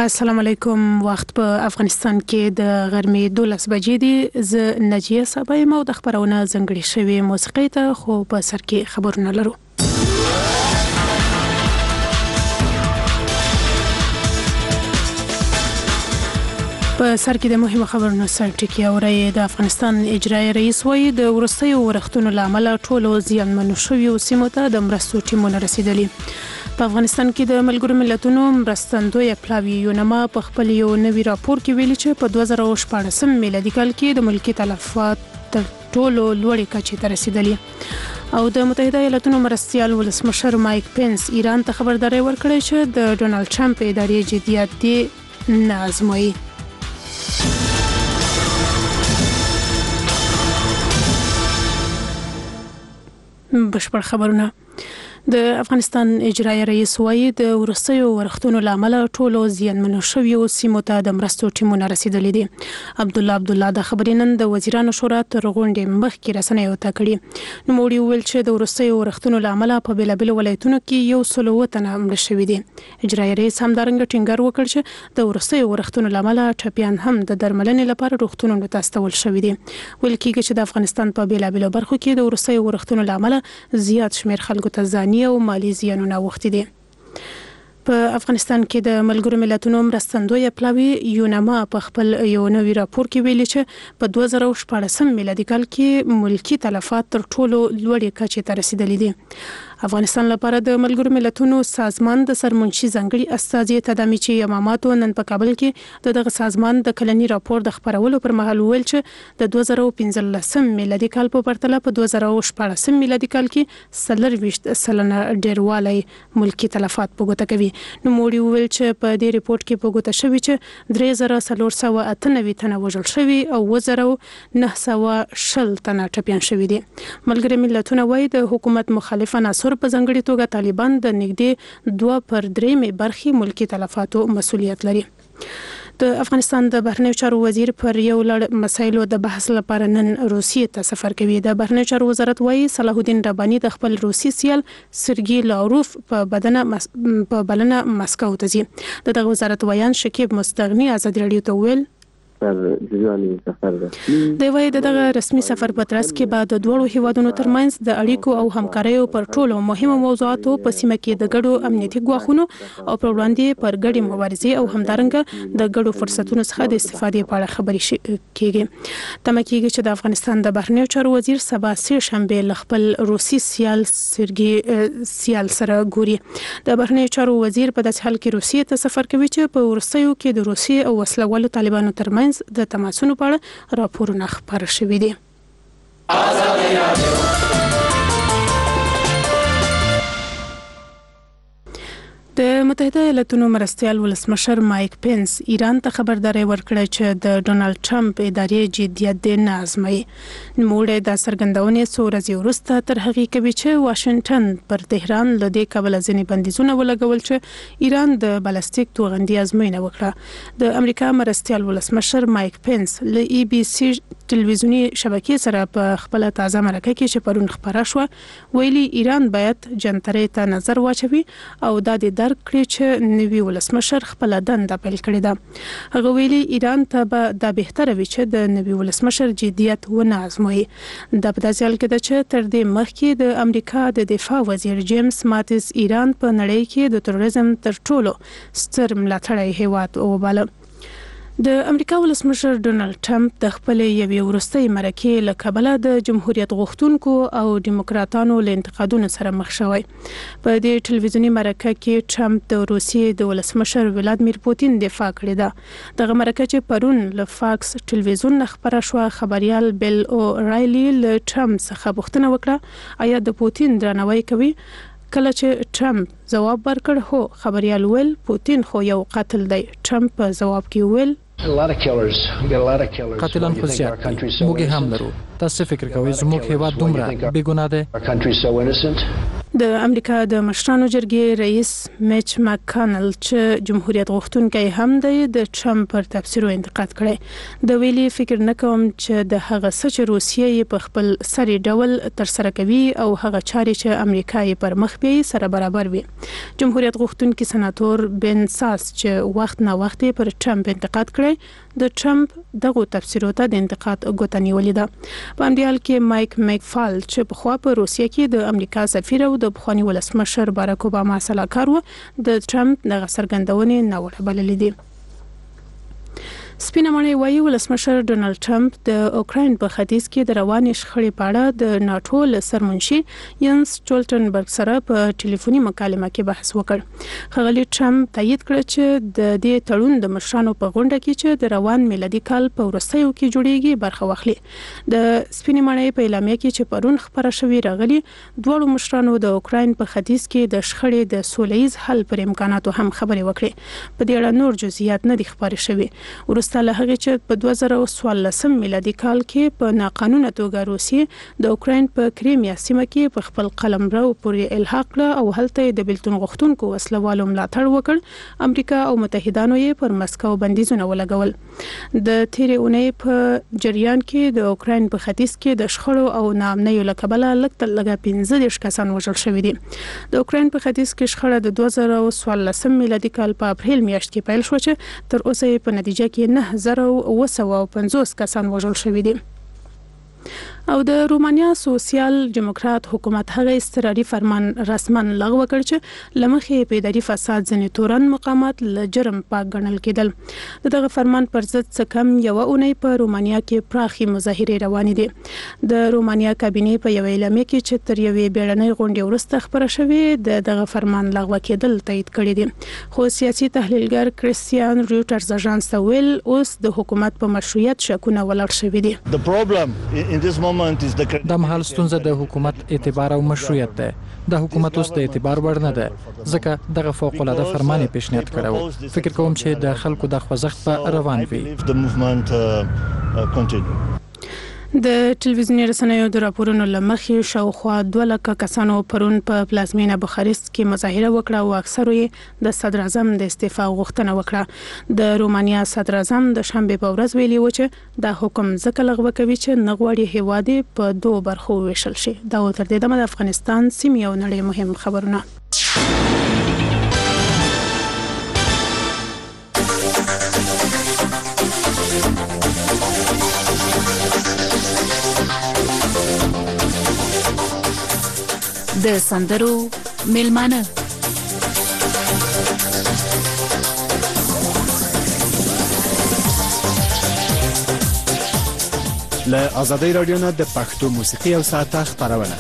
السلام علیکم. وخت په افغانستان کې د غرمې 12 بجې دي. زه نجیه صبای مو د خبرونه زنګړې شوی موسیقي ته خو په سر کې خبرونه لرو. په سر کې د مهمو خبرونو سر ټکی اوري. د افغانستان اجرایي رئیس وایي د ورستیو ورښتونو لامل ټولو زیانمنو شویو سیمو ته د مرستو ټیمونه رسیدلي. په افغانستان کې د ملګرو ملتونو مرستندوی پلاوی یونما په خپل یو نوی راپور کې ویلي چې په 2014 میلادي کال کې د ملکی تلفات تر ټولو لوړې کچې ته رسیدلي. او د متحده ایالاتونو مرستیال ولسمشر مایک پنس ایران ته خبرداري ورکړې چې د ډونالد ټرمپ ادارې جديت دې نه ازموي. بشپړ خبرونه. د افغانستان اجرایي رئیس وایي د ورستیو ورښتونو لامل ټولو زیانمنو شویو سیمو ته د مرستو ټیمونه رسیدلي دي. عبدالله د خبرې نن د وزیرانو شورا تر غونډې مخکې رسنیو ته کړي. نوموړي وویل چې د ورستیو ورښتونو لامل په بیلابیلو ولایتونو کې 100 تنه مړه شوي دي. اجرایي رئیس همدارنګه ټینګار وکړ چې د ورستیو ورښتونو لامل ټپیان هم د درملنې لپاره روغتونونو ته استول شوي دي. ویل کېږي چې د افغانستان په بیلابیلو برخو کې د ورستیو ورښتونو لامل زیات شمیر خلکو ته ځاني او مالی زیانونه اوښتي دي. په افغانستان کې د ملګرو ملتونو مرستندوی پلاوی یونما په خپل یو نوی راپور کې ویلي چې په 2014 میلادي کال کې ملکی تلفات تر ټولو لوړې کچې ته رسیدلي دي. افغانستان لپاره د ملګرو ملتونو سازمان د سرمنشي ځانګړي استازي تدامیچی یماماتو نن په کابل کې دغه سازمان د کلنی راپور د خبرولو پر مهال ویل چې د 2015 میلادي کال په پرتله په 2014 میلادي کال کې 40% ډیروالی ملکی تلفات په ګوته کوي. نو موږ ویل چې په دې ریپورت کې په ګوته شوی چې 3498 تنه وژل شوی او 1910 تنه ټپیان شوی دي. ملګري ملتونه وایي د حکومت مخالف عناصر په ځانګړي توګه طالبان د نږدې 2/3 برخې ملکی تلفاتو مسؤلیت لري. د افغانستان د بهرنیو چارو وزیر پر یو لړ مسایلو د بحث لپاره نن روسیې ته سفر کوي. د بهرنیو چارو وزارت وایي صلاح الدین رباني د خپل روسي سیال سرګي لاوروف په بلنه مسکو ته ځي. دغه وزارت ویان شکیب مستغنی ازادي رادیو ته ویل د وای دغه رسمي سفر په ترڅ کې بعد د دوړو هیوادونو ترمنځ د اړیکو او همکاریو پر ټولو مهمو موضوعاتو په سیمه کې د ګډو امنیتي ګواښونو او پر وړاندې پر ګډې مبارزې او همدارنګه د ګډو فرصتونو څخه د استفادې په اړه خبرې کیږي. تمه کیږي چې د افغانستان د بهرنیو چارو وزیر سبا سه شنبه ل خپل روسي سیال سرګي سیال سره ګوري. د بهرنیو چارو وزیر په داسې حال کې روسیې ته سفر کوي چې په ورسیو کې د روسي او وسلوالو طالبانو ترمنځ د تماسونو په اړه راپورونه خبر شوي دي. د متحده ایالاتونو مرستیال ولسمشر مایک پنس ایران ته خبرداري ورکړه چې د ډونالد ټرمپ ادارې جديت دې نه ازموي. نوموړي د څرګندونې څو ورځې وروسته تر هغې کوي چې واشنگټن پر تهران له دې کبله ځینې بندیزونه ولګول چې ایران د بالستیک توغندي ازموینه وکړه. د امریکا مرستیال ولسمشر مایک پنس له ای بي سي ټلویزیونی شبکې سره په خپل تازه مرکه کې چې پرون خبره شو ویلي ایران باید جنترې ته نظر واچوي او د درک کړي چې نوی ولسمشر خپل دنده پیل کړې ده. هغه ویلي ایران ته به د بهتره وي چې د نوی ولسمشر جديت ونه ازموي. د په داسې حال کې ده چې تر دې مخکې د امریکا د دفاع وزیر جیمز ماتیس ایران په نړۍ کې د تروریزم تر ټولو ستر ملاتړی هیواد وباله. د امریکا ولسمشر ډونالد ټرمپ د خپل یوې وروستۍ مرکې له کبله د جمهوریت غوښتونکو او دیموکراتانو له انتقادونو سره مخ شوی. په دې ټلویزیونی مرکه کې ټرمپ د روسیې د ولسمشر ولادیمیر پوتین دفاع کړې ده. دغه مرکه چې پرون له فاکس ټلویزیون خبره شو خبريال بیل او رایلی له ټرمپ څخه پوښتنه وکړه آیا د پوتین درناوی کوي. کله چې ټرمپ جواب ورکړ هو، خبريال ویل پوتین خو یو قاتل دی. ټرمپ په جواب کې ویل قاتلان خو زیات دي، موږ هم لرو. تاسو فکر کوئ زموږ هیواد دومره بې ګناه دی؟ د امریکا د مشرانو جرګې رئیس میچ مکانل چې جمهوریت غوښتونکی هم دی د ټرمپ پر تفسیرو انتقاد کړی د ویلي فکر نکوم چې د هغه څه چې روسیه په خپل سری ډول تر سره کوي او هغه چاري چې امریکا یې پر مخ بیاي سره برابر وي. جمهوریت غوښتونکي سناتور بن ساس چې وخت نه وخت پر ټرمپ انتقاد کړی د ټرمپ دغه تفسیرو ته د انتقاد غوښتنې ولیده. په همدې حال کې مایک میکفال چې په خوا په روسیه کې د امریکا سفیر او د پخوانی ولسمشر باراک اوباما سلاکار و د ټرمپ دغه څرګندونې نه وړه بللې دي. سپینه مړی وایي ولسمشر ډونالد ټرمپ د اوکراین په ختیځ کې د روانې شخړې په اړه د ناتو له سرمنشي ینس سټولټنبرګ سره په ټلیفوني مکالمه کې بحث وکړ. ښاغلي ټرمپ تایید کړ چې د دې تړون د مشرانو په غونډه کې چې د روان میلادي کال په وروستیو کې جوړیږي برخه واخلي. د سپینه مړی په اعلامیه کې چې پرون خبره شوې راغلي دوه مشرانو د اوکراین په ختیځ کې د شخړې د سولهییز حل پر امکاناتو هم خبرې وکړې. په دې اړه نور جزئیات نه دي خبرې شوې. له هغه چې په 2014 میلادي کال کې په ناقانونه توګه روسیه د اوکراین په کریمیا سیمه کې په خپل قلمرو پورې الحاق کړ او هلته د بیلتون غوښتونکو وسلوالو ملاتړ وکړ. امریکا او متحدانو یې پر مسکو بندیزونه ولګول. د تیرې اونۍ په جریان کې د اوکراین په ختیځ کې د شخړو او ناامنیو له کبله لږ 15 کسان وژل شوي دي. د اوکراین په ختیځ کې شخړه د 2014 میلادي کال په اپریل میاشت کې پیل شو چې تر اوسه په نتیجه کې 9,950 کسان وژل شوي دي. او د رومانیا سوسیال دیموکرات حکومت هغه اضطراري فرمان رسمن لغوه کړ چې لمخې په اداري فساد ځنې تورن مقامات له جرم پاک ګڼل کېدل. دغه فرمان پر ضد څه کم یو اونۍ په رومانیا کې پراخي مظاهرې روانې دي. د رومانیا کابینې په یو اعلامیه کې چې تر یوې بیړنۍ غونډې وروسته خبره شوې دغه فرمان لغوه کېدل تایید کړی دي. خو سیاسي تحلیلګر کریستیان روټرز اژانس ته ویل اوس د حکومت په مشروعیت شکونه ولاړ شوي دي. د مهال ستونزه د حکومت اعتبار او مشروعیت ده. د حکومت اوس د اعتبار وړ نه ده ځکه دغه فوق العاده فرمان پیشنهاد کړو. فکر کوم چې د خلکو د خوځښت په روان وي. د ټلویزیوني رسنیو د راپورونو لمخې شاوخوا 200 کسانو پرون په پلازمینه بخارست کې مظاهره وکړه او اکثرو یې د صدر اعظم د استعفا غوښتنه وکړه. د رومانیا صدر اعظم د شنبه په ورځ ویلي و چې دا حکم ځکه لغوه کوي چې نغواړي هیواد په دوه برخو ویشل شي. دا تر دې دمه د افغانستان سیمې او نړۍ مهم خبرونه. د سندرو میلمانه له آزادۍ رادیو نه د پښتو موسیقي او ساعته خبرونه.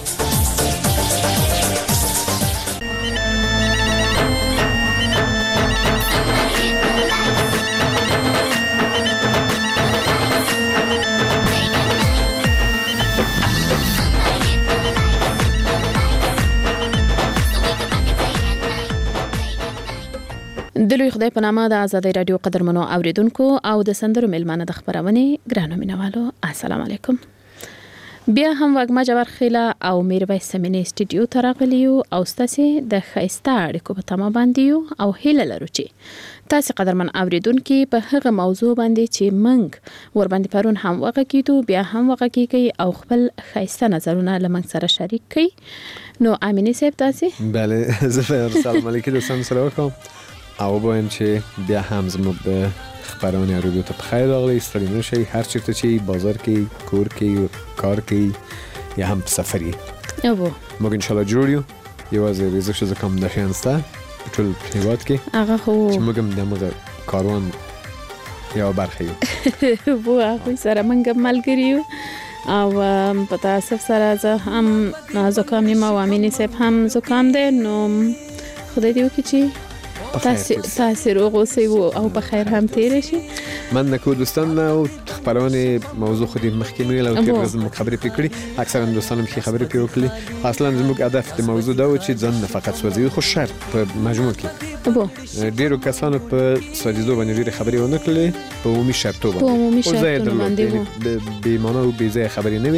د لوی خدای په نامه د آزادۍ رادیو قدرمنو اوریدونکو او د سندرو میلمانه د خبرونه ګرانو مینوالو السلام علیکم. بیا هم وګما جوړ خیله او میرویس سمینی استډیو ته راغلیو او ستاسو د خیسته اړیکو په تمه باندې او هیله لرو چې تاسو قدرمن اوریدونکو په هغه موضوع باندې چې منګ ور باندې پرون هم وغه کیدو بیا هم وغه کیږي او خپل خیسته نظرونه لمنګ سره شریک کړئ. نو امینه صاحب تاسو بله زه السلام علیکم دوستان سره وکم او بایم چې بیا هم زموږ د خبرونه اورېدو ته په خیر راغلی. ستړي نه شئ، هر چیرته چې بازار کې، کور کې، کار کې یا هم په سفر یې موږ انشاءالله جوړ یو. یوازې ریزش چې کوم د شیان سته په ټول هېواد کې هغه خو چې موږ هم د همغه کاروان یوه برخه یو بو هغوی سره موږ ملګري یو او په تاسف سره زه هم زکام یم او امینې صاحب هم زکام دی. نو خدای دې وکړي چې تاسو روغ اوسئ او په خیر هم تیر شي. من نکو دوستان او خبرونه موضوع خودی مخکې نه لو تیر ورځ موږ خبرې پکړي اکثرا دوستانم کې خبرې پکړي. اصلا زموږ هدف د موضوع دا و چې ځان نه فقط سوځي خو شر په مجموع کې ډیرو کسانو په سوځیدو باندې ډیره خبرې ونه کړې په عمومي شرطو باندې. په عمومي شرطو باندې به معنا او به ځای خبرې نه وي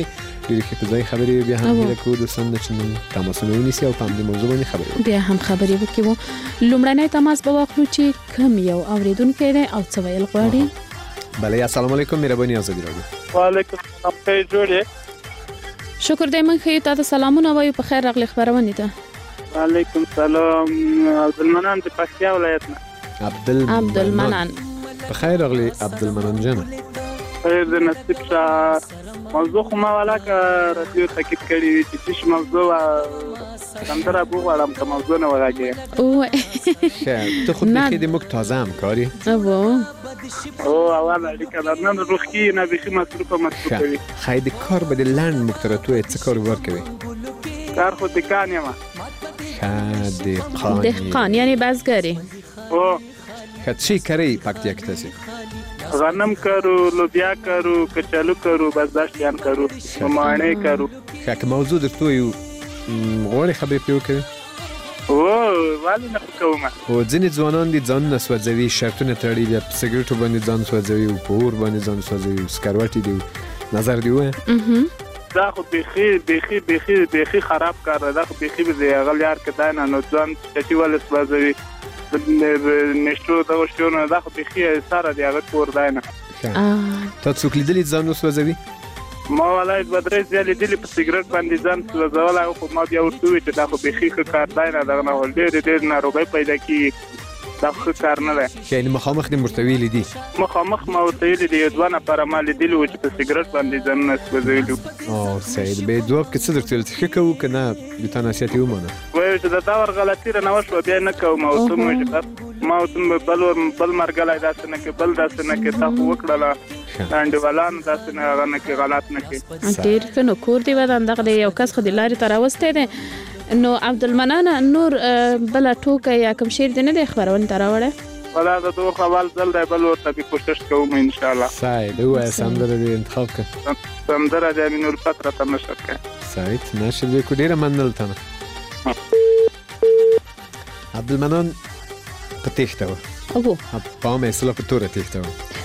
ډېرې ښې په ځای خبرې بیا هم هیله کوو دوستان چې نن تماسونه ونیسي او په همدې موضوع باندې خبرې وکړو. بیا هم خبرې وکړو. لومړنی تماس به واخلو چې کوم یو اوریدونکی دی او څه ویل غواړي. بله السلام علیکم مهرباني آزادي راډیو. وعلیکم السلام ته جوړې. شکر دې من خې تاسو سلامونه وایو په خیر راغلی خبرونه ته. وعلیکم السلام عبدالمنان د پکتیا ولایت نه. عبدالمنان په خیر راغلی عبدالمنان جان. خیر د نصیب شاه موضوع خو ما ولاکه رادیو تاکید کړی چې څه موضوع سندره بوغواړم که موضوع نه وراګي او ته خود بخی دی مک تازه هم کاری او اول اړیکه نن روخي نه بخي مصروفه خاید کار بده لند مکترتو څه کار ورکوي کار خو دکان یم دهقان یعنی بازګری او کچی کاری پکتیا کتاسی غنم کرو لوبیا کرو کچالو کرو بازداشتیان کرو ممانه کرو که موضوع در تو یو غوړې خبرې پرې وکړي والي نه کوم او ځینې ځوانان دي ځان نسوځوي شرطونه تړي بیا په سګریټو باندې ځان سوځوي او په اور باندې ځان سوځوي سکروټي دي نظر دی وای دا خو بيخي خراب کار ده خو بيخي به غل یار کدا نه نو ځان چې ول سوځوي نشو دا وشونه دا خو بيخي سره دی هغه کور دی نه تاسو کلیدلی ځان وسوځوي ما ولای بدرې ځلې دلی په سیګریټ باندې ځان سوځول او خو ما بیا ورته وی چې دا خو بيخي کار دی نه دا نه ډېر ناروغي پیدا کی دا خو کار نه دی یعنی مخامخ دې مرتوی لیدي مخامخ ما ورته لیدي ځوانه پر ما لیدلی و چې په سیګریټ باندې ځان سوځوي او سید به دوب کې څه درته څه کوو کنه یوتاناسیاتي ومنه وای چې دا ور غلطی نه وشو بیا نه کوم او ته ما ته بل مرګلای داسې نه کې بل داسې نه کې تاسو وکړه انډیوالان داسې نه غنه کې غلط نه کې ډیر کنو کور دی ودان دغه یو کس خو د لارې تر اوسته دی نو عبدالمنان نور بل ټوکه یا کوم شیر دی نه دی خبرونه تر وړه ولا دا دوه خپل ځل دی بل ورته به کوشش کوم ان شاء الله سعید هو سندره دی انتخاب ک سندره د نور فتره تماشا ک سعید نشه دې کو ډیره منل تنه عبدالمنان پتیخته او په مې سره په توره تیخته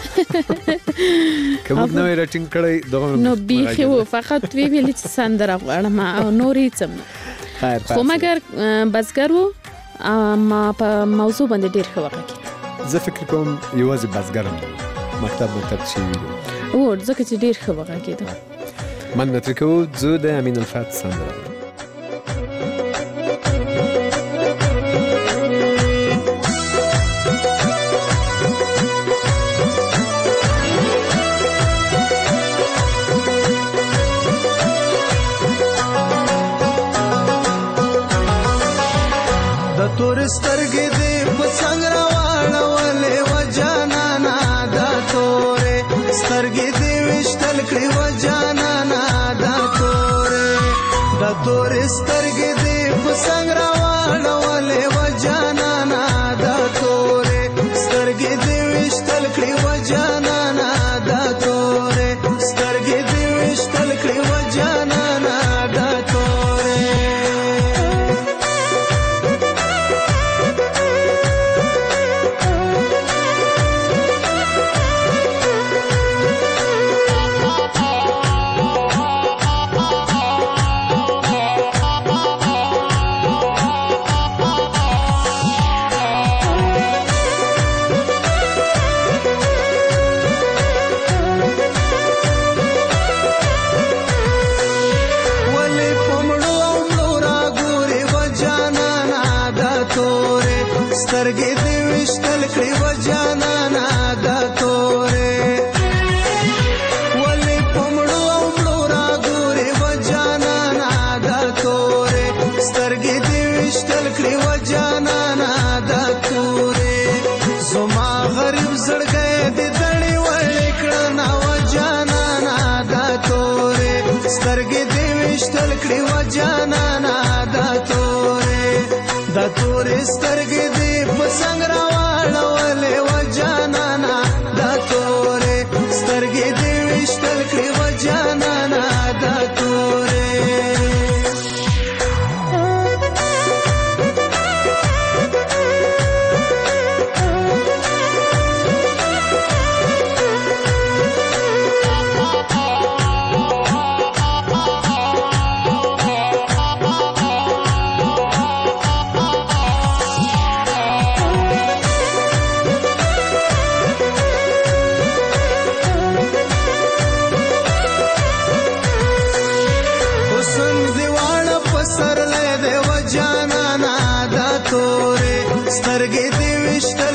کوم نو راټینګ کړی دغه نو بیخي و فقط وی ویل چې سندره غواړم او نورې څم خو مګر بزګر وو ما په موضوع باندې ډیر ښه وکړ زه فکر کوم یوازې بزګرم مکتب شي او ځکه چې ډیر ښه وکړ کېده من نترکو زه د امین الفات سندره سترګې دې په څنګ راوړولې و جانانا دا تورې سترګې دې وشتل کړې و جانانا دا تورې سترګې دې په څنګ راوړولې و جانانا دا تورې سترګې دې وشتل کړې و جانانا دا تورې سترګې دې وشتل کړې و جانانا دا سترګې دې وشتل کړې و جانانا دا تورې ولې پمړو او مړو را ګورې و جانانا دا تورې سترګې دې وشتل کړې و جانانا دا تورې زما غریب زړګې دې دړې وړې کړنا و جانانا دا تورې سترګې دې وشتل کړې و جانانا دا تورې سترګې دې په څنګ راوړولې و جانانا دا تورې سترګې دې وشتل کړې و جانانا دا تورې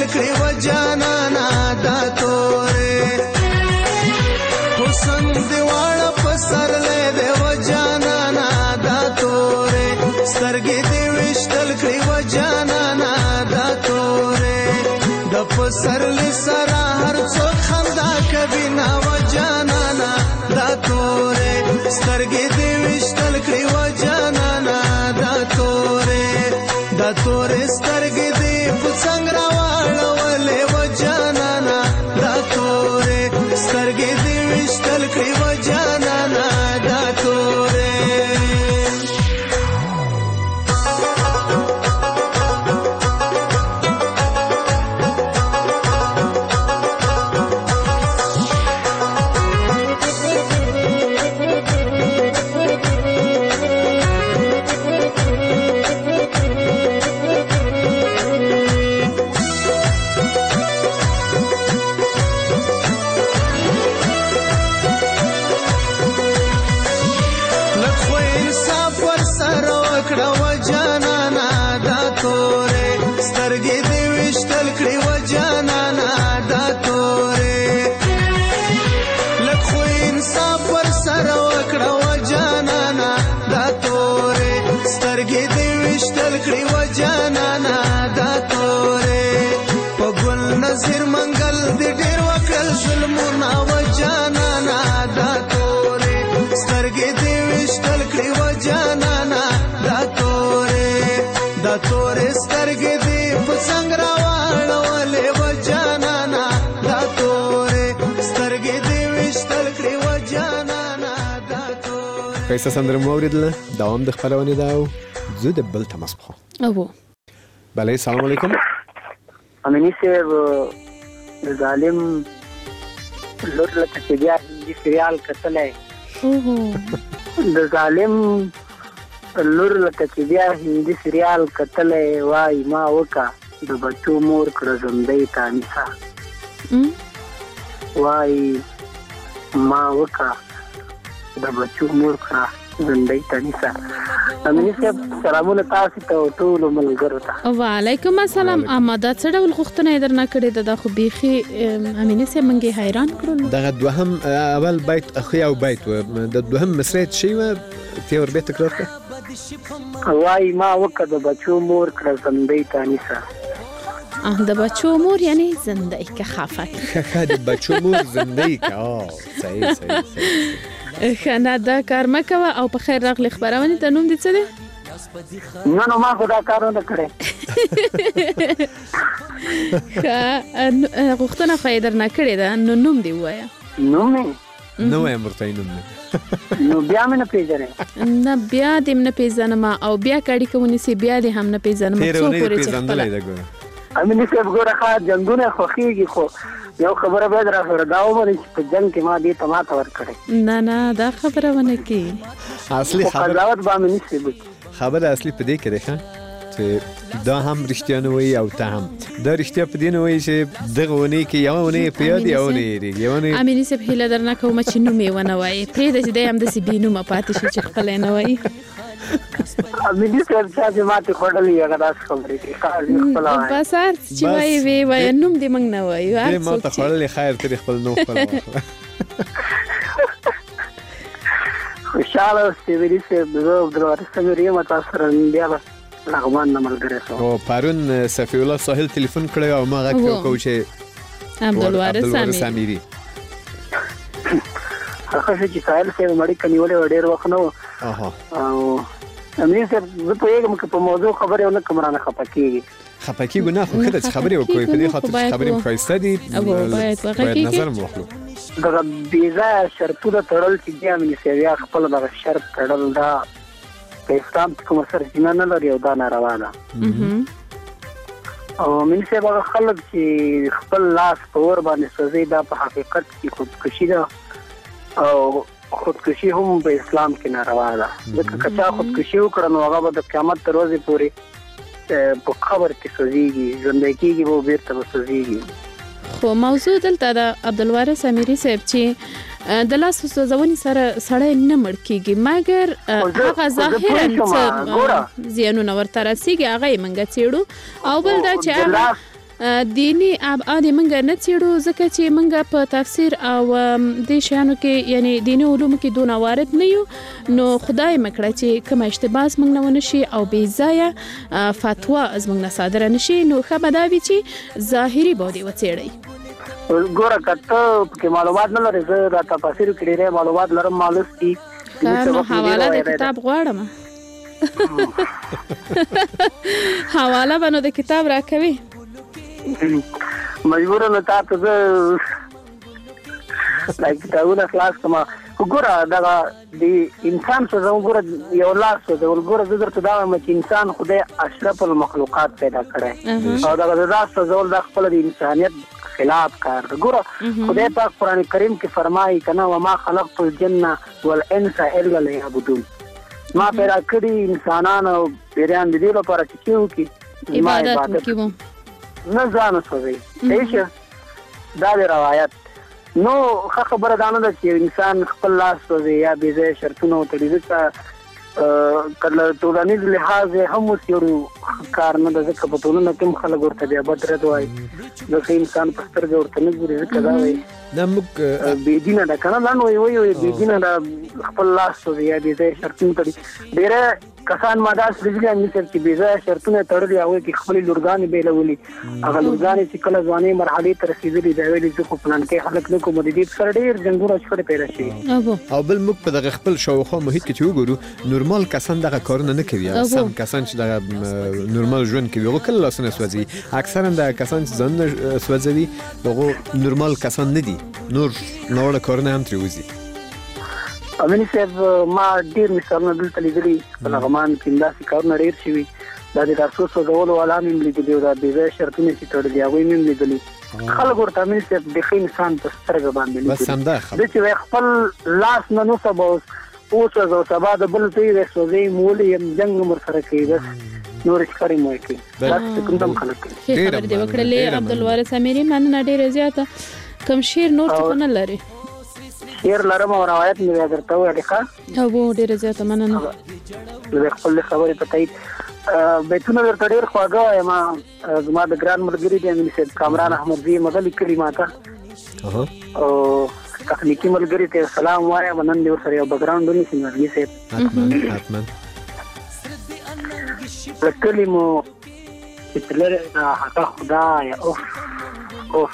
کړي و جانانا دا تورې حسن دیواړه په سر له دی و جانانا دا تورې سترګې دې وشتل کړي و جانانا دا تورې د په سر له سره هر څوک خندا کوي نا و جانانا دا تورې سترګې دې وشتل کړي و جانانا دا تورې دا تورې سترګې دې په څنګه راوړلې و جانانا دا تورې سترګې دې وشتل کړي و جانانا دا تورې نظر منګل دې ډېر وکړل ظلمونه و جانانا دا تورې سترګې دې وشتل کړې و جانانا دا تورې سترګې دې په څنګه راوړلې و جانانا دا تورې سترګې دې وشتل کړې و جانانا دا تورې. ښایسته سندره مو اورېدله. دوام د خپرونې ده او زه د بل تماس بخوا. بله سلام علیکم. امینی صاحب د ظالم لور لکه چې بیا هندي سریال کتلی د ظالم لور لکه چې بیا هندي سریال کتلی وای ما وکا د بچو مور کړه زندۍ تانیسا وای ما وکا د بچو مور کړه زندۍ تانیسا. امینی صاحب سلامونه تاسو ته ټول ملګرو ته. وعلیکم السلام. اماده څه ډول غوښتنه درنه کړې ده؟ د خو بيخي امینی صاحب منګي حیران کړل. دغه دوهم اول بیت اخی او بیت و د دوهم مسرې شی و تی ور به تکرار کړه. وای ما وکړه د بچو مور کړه زندۍ تانیسا. د بچو مور یعنی زندۍ که خفه د بچو مور زندۍ که صحیح خنه دا کار مکوه او په خیر راغلی خبرونه ته نوم دې څه دی؟ نو ما خدا کارونه کړې غوښتنه خو یې درنه کړې ده نو نوم دې ووایه. نوم نه وایم ورته نوم نو بیا مې نه پیژنې نه بیا دې نه پیژنم او بیا کړي کومې سي بیا دې هم نه پیژنم څو پورې چې امینی صاحب ګوره ښه جنګونه خوښېږي خو یو خبره باید را سره دا ومنئ چې په جنګ کې ما دې ته ماته ورکړې. نه دا خبره ونه کې اصلي قضاوت به امیني صاحب خبره اصلي په دې کې ده چې دا هم رښتیا نه وایي او ته هم دا رښتیا په دې نه وایي چې دغه ونې کې یوه ونې په یاد یوه ونې هېرېږي. امیني صاحب هیله درنه کومه چې نوم یې ونه وایي پرېږده چې دی همداسې بې نومه پاتې شي چې خپله یې نه وایي. امیني صاحب چا چې ماتې خوړلي هغه داسې خبرې کوي بس هر چې وایي ویې وایه نوم دې موږ نه وایو دی ماته خوړلې خیر ته دې خپل نوم خپله واخله. خوشحاله اوسې امیني صاحب زه عبدالوارث سمیر یم تاسو سره بیا به لغمان نه ملګری شوم. او پرون صفي الله ساحل تلیفون کړی او ما غږ وکړو چې عبدالوارث سمیري هغه چې ساحل صاحب مړی کنیولې و ډېر وخت نه و او امیني صاحب زه پوهېږم که په موضوع خبرې ونه کړم رانه خفه کېږي. خفه کېږو نه خو ښه ده چې خبرې وکړو په دې خاطر چې خبرې م ښایسته دي باید نظر م واخلو. دغه بېځایه شرطونه تړل چې دي امیني صاحب یا خپل دغه شرط تړل دا په اسلام کې کومه سرچینه نه لري او دا ناروا ده. او امیني صاحب هغه خلک چې خپل لاس په اور باندې سوځي دا په حقیقت کې خودکشي ده او خودکشي هم په اسلام کې ناروا ده. ځکه که چا خودکشي وکړه نو هغه به د قیامت تر ورځې پورې په قبر کې سوځېږي ژوندی کېږي به بېرته به سوځېږي. خو موضوع دلته د عبدالوارث امیري صاحب چې د لاس سوځونې سره سړی نه مړ کېږي مګر هغه ظاهرا څه زیانونه ورته رسېږي هغه یې موږ څېړو او بل دا چې دینی ابعاد منګه نه څېړو ځکه چې منګه په تفسیر او د شیانو کې یعنی دیني علوم کې دونه وارد نه یو نو خدای مکړه چې کوم اشتباه موږ نه ونشي او بې ځایه فتوا از موږ نه صادره نشي نو ښه به دا وي چې ظاهري بودی وڅېړئ. ګوره کته کې معلومات نه لري زه د تفاسیر کې ډېر معلومات لرم مالوس کی نو حواله د کتاب غواړم حواله باندې د کتاب راکوي مجبور نه تاسو زه لایک کتابونه خلاص کما ګوره دا د انسان څه ګوره یو لاس څه ګوره زه درته دا وایم چې انسان خدای اشرف المخلوقات پیدا کړی او دا څه ډول د خپل د انسانیت خلاف کار ګوره خدای پاک قرآن کریم کې فرمایي کنه وما خلقت الجن والانس الا ليعبدون ما پیدا کړی انسانان او پیران دې لپاره چې کیو کی عبادت وکړو نه ځان وسوي صحیح دا د روایت نو خبره دا نه ده چې انسان خپل لاس وځي یا بې ځایه شرطونه وتړي ځکه کله ټولنیز لحاظ هم اوس یو کار نه ده ځکه په ټولنه کې هم خلک ورته بیا بد رد وایي ځکه انسان په سترګه ورته نه ګوري ځکه دا وایي دا موږ بېدینه ده که نه لاند وایي بېدینه ده خپل لاس وځي یا بې ځایه شرطونه وتړي ډېره کسان ما داسې لیدلي هم مثل چې بې ځایه شرطونه یې تړلي هغوی کې خپلې لورګانې بېلولي هغه لورګانې چې کله ځوانۍ مرحلې ته رسېدلي دا ویلي زه خو پلانکي خلک نه کوم د دې سره ډېر جنګونه شخړې پیدا شوي او بل موږ په دغه خپل شاوخوا محیط کې چې وګورو نورمال کسان دغه کارونه نه کوي سم کسان چې دغه نورمال ژوند کوي هغه کله لاسونه سوځي اکثرا د کسان چې ځان سوځوي هغه نورمال کسان نه دي نور نوړه کارونه هم ترې وځي امینی صاحب ما ډیر مثالونه دلته لیدلي په لغمان کې داسې کارونه ډېر شوي دا د لاسو سوځولو والا مې هم لیدلي او دا بې ځایه شرطونه چې تړلي هغوی مې هم لیدلي خلک ورته امیني صاحب بیخي انسان په سترګه باندې لیدلي چې خپل لاس نه نو سبا اوس او سبا د بل ته یې سوځي مولې یم جنګ ورسره کوي بس نور شکرې مو کوي داسې کوم خلک کوي خبر دې وکړلې عبدالوارث امیري مننه ډېره زیاته کوم شعر نور څه نه لري شعر لرم او روایت مې درته وویلې ښه او ډېره زیاته مننه د خپل خبرې په تایید بیتونه درته ډېر خواږه وایم زما د ګران ملګري دی امین صاحب کامران احمدزي مغه لیکلي ماته او تخنیکي ملګري ته سلام وایم نن دې ورسره یو بیکګراوند ونیسي ملګري صاحب حتما لیکلي مو چې تللی هغه خدایه اوف اوف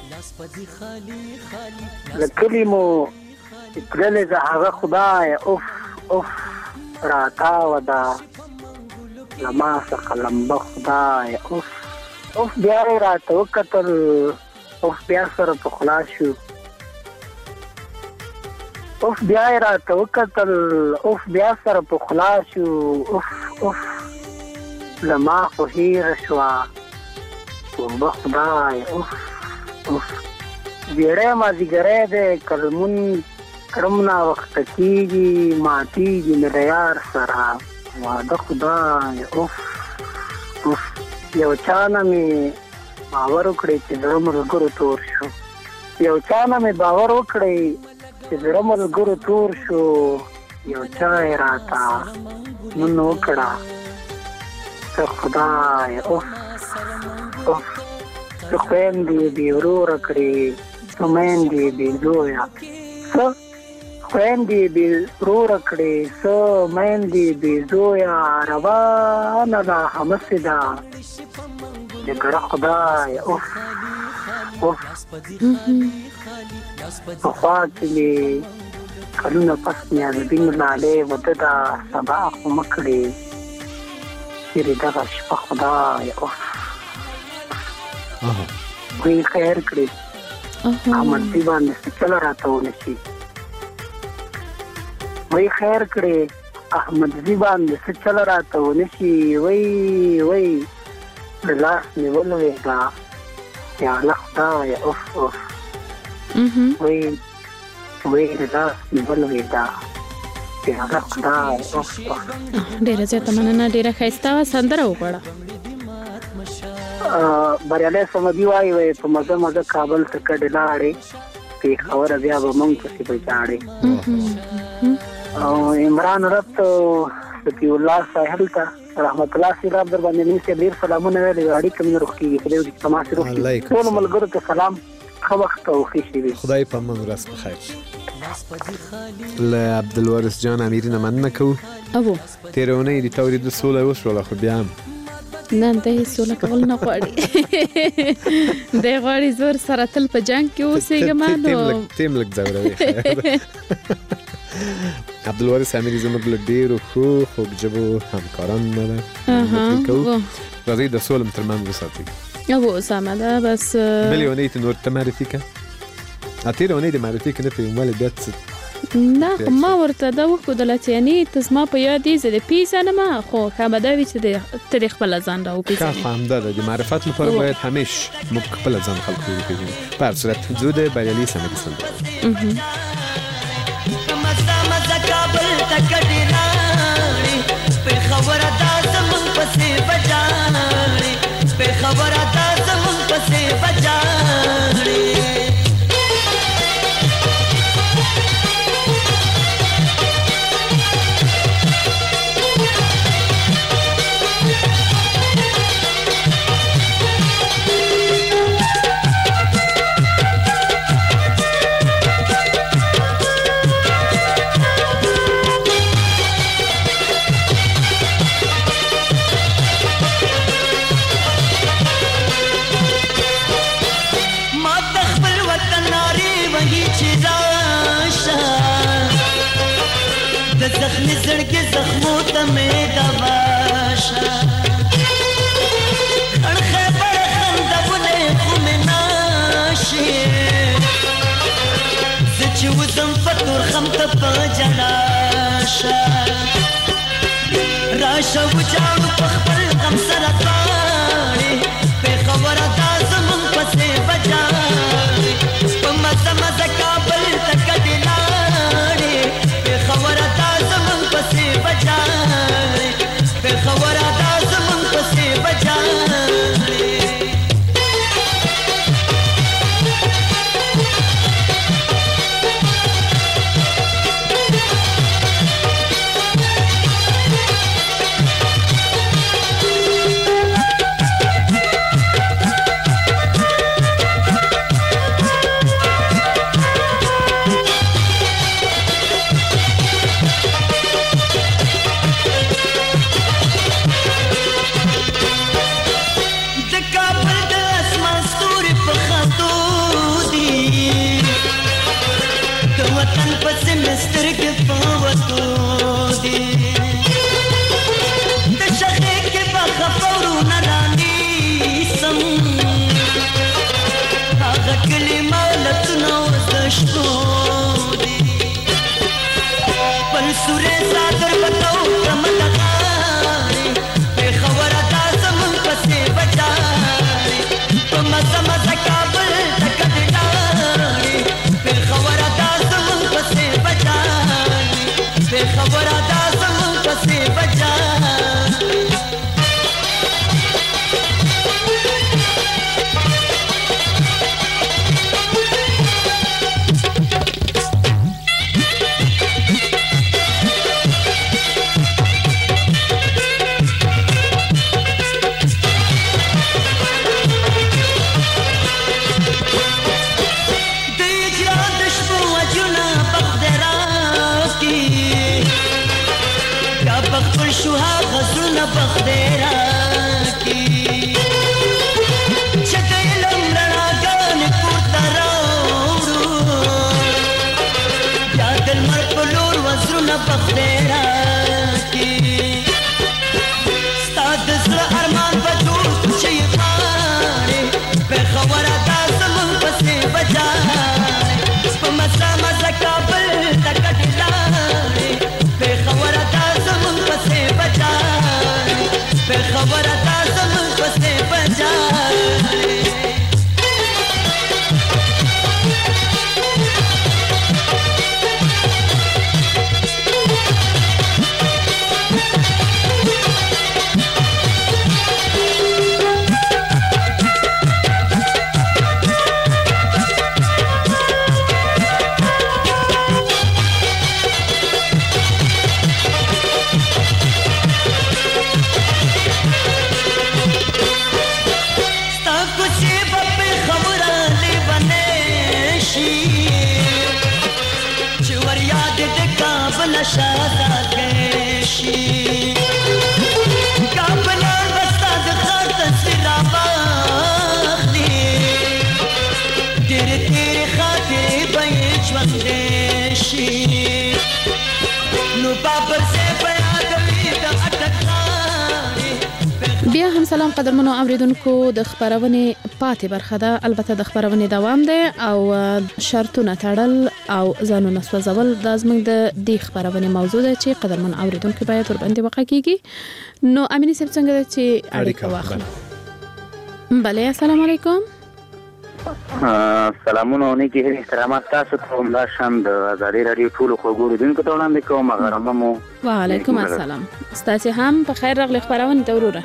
لکلی مو تللی زه هغه خدایه اوف اوف راتاوه ده له ما څخه لمبه خدایه اوف اوف بیا یې راته وکتل اوف بیا سره پخلا شو اوف بیا یې راته وکتل اوف بیا سره پخلا شو اوف اوف له ما خو هیره شوه لمبه خدایه اوف اوف بیړی مازدیګری دی کلمون کړم ناوخته کېږي ماتېږي مې د یار سره واده خدای اوف اوف یو چا نه مې باور وکړی چې زړه ملګرو تور شو یو چا نه مې باور وکړی چې زړه ملګرو تور شو یو چا یې راته نن وکړه ته خدای اوف اوف څه خویندې بې وروره کړې څه میندې بې زویه څه خویندې بې وروره کړې څه میندې بې زویه روانه ده همسې ده جګړه خدای اوف اوف پخوا کې مې کلونه پس مې ادبین لالې وده ده سبا خو مه کړې چیرې دغه شپه خدای اوف وی خیر کړی احمدزي باندې څه چله راته ونشي وی خیر کړی احمدزي باندې څه چله راته ونشي وی د لاس مې ولوېږه یا الله خدایه اوف اوف وی د لاس مې ولوېږه یا الله خدایه اوف اوف ډېره زیاته مننه ډېره ښایسته سندره وغواړه بریالی صمدي وایي په مزه مزه کابل ته کډې لاړې پېښوره بیا به موږ پسې به ژاړې او عمران رب ته صفي الله ساحل ته رحمت الله سیراب در باندې نیسه ډیر سلامونه ویل اړیکه مې روخ کیږي خدای دې تماسه روخ کیږي ټول ملګرو ته سلام خو وخت او خوشي وي خدای په من راس بخیر له عبدالوارث جان امیری نه مننه کوو ابو تیرونه دې تورید سوله وشوله خو بیا هم نن ته سوله کول نه غواړي د غواړي زور سره تل په جنگ کې اوسېږم نو تیم لک زوروي عبدالوارث امیری زموږ له ډیرو ښو خوږژبو همکاران نه ده راځئ د سولم تر منځ وساتئ ابو اسامه ده بس بلې اونۍ ته نور ته معرفي که تېره اونۍ د معرفي که نه پوهېږم ولې بیا څه نه خو ما ورته دا وښودله چې یعنې ته زما په یاد یې زه د پیژنم خو ښه به دا وي چې ته دې خپله ځان راوپېژنې ښه همدا ده د معرفت لپاره باید همیش موږ خپله ځان خلکو وپېژنو په هر صورت ځو د بریالي سندرې سندره کابل تکړی راړي په خبره دا زمون پسې بجاړي په خبره دا زمون پسې بجاړي زخمی زړګي زخمو ته مې دواشه خړخه پر خندونه خو مې ناشي زه چې وزم په تور خم ته په جلاشه راشه وجاړو په خپل غم سره پاړې په خبره دا زمون پسې بجاړې په مزه مزه کابل ته کډې لاړې په خبره پسې بجاړې په خبره دا زمون پسې بجاړې بیا هم سلام قدرمنو اوریدونکو د خبرونه پاتې برخه ده. البته د خبرونه دوام ده او شرطونه تړل او ځانونه سوځول د زموږ د دې خبرونه موضوع ده چې قدرمن اوریدونکو باید ور باندې وقایږي. نو امینه صاحب څنګه ده چې اړیکه واخلو؟ بله السلام علیکم. سلامونه نیکی هیڅ احترامات تاسو ته الله شان د ازادي رادیو ټول خوګورو دونکو ته وړاندې کوم. غرامو وعلیکم السلام. ستاسو هم په خیر راغلی خبرونه ته وروره.